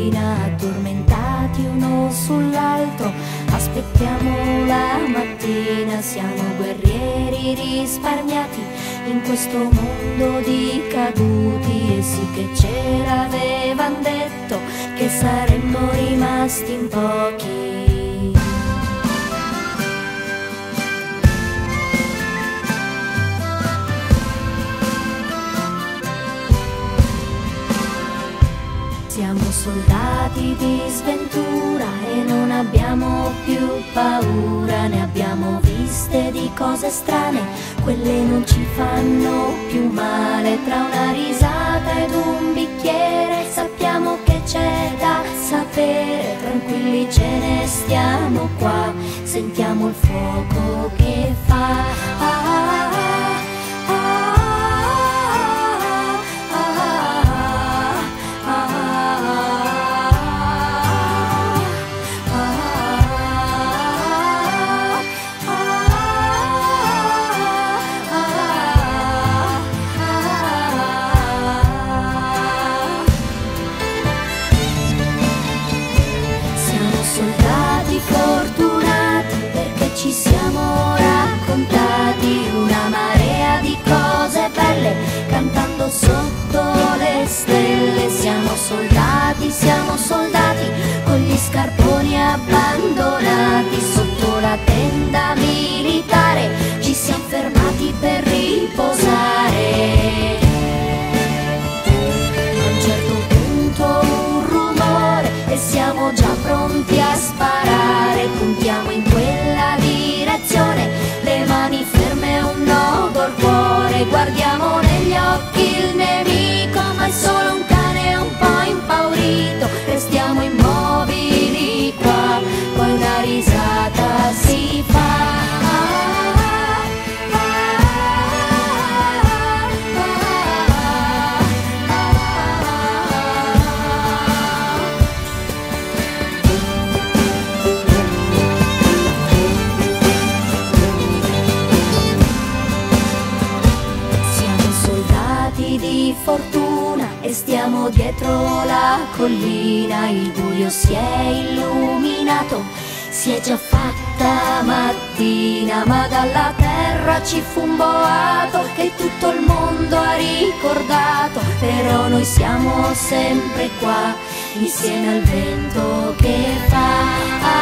collina, addormentati uno sull'altro, aspettiamo la mattina, siamo guerrieri risparmiati in questo mondo di caduti. E sì che ce l'avevano detto che saremmo rimasti in pochi. Siamo soldati di sventura e non abbiamo più paura, ne abbiamo viste di cose strane, quelle non ci fanno più male. Tra una risata ed un bicchiere sappiamo che c'è da sapere, tranquilli ce ne stiamo qua, sentiamo il fuoco che fa. Soldati fortunati perché ci siamo raccontati una marea di cose belle cantando sotto le stelle. Siamo soldati con gli scarponi abbandonati sotto la tenda militare, ci siamo fermati per riposare. A un certo punto un rumore e siamo già pronti a sparare, puntiamo in quella direzione, le mani ferme, un nodo al cuore, guardiamo negli occhi il nemico, ma è solo un cane un po' impaurito, restiamo immobili qua, poi una risata si fa. Di fortuna e stiamo dietro la collina, il buio si è illuminato, si è già fatta mattina, ma dalla terra ci fu un boato che tutto il mondo ha ricordato, però noi siamo sempre qua, insieme al vento che fa.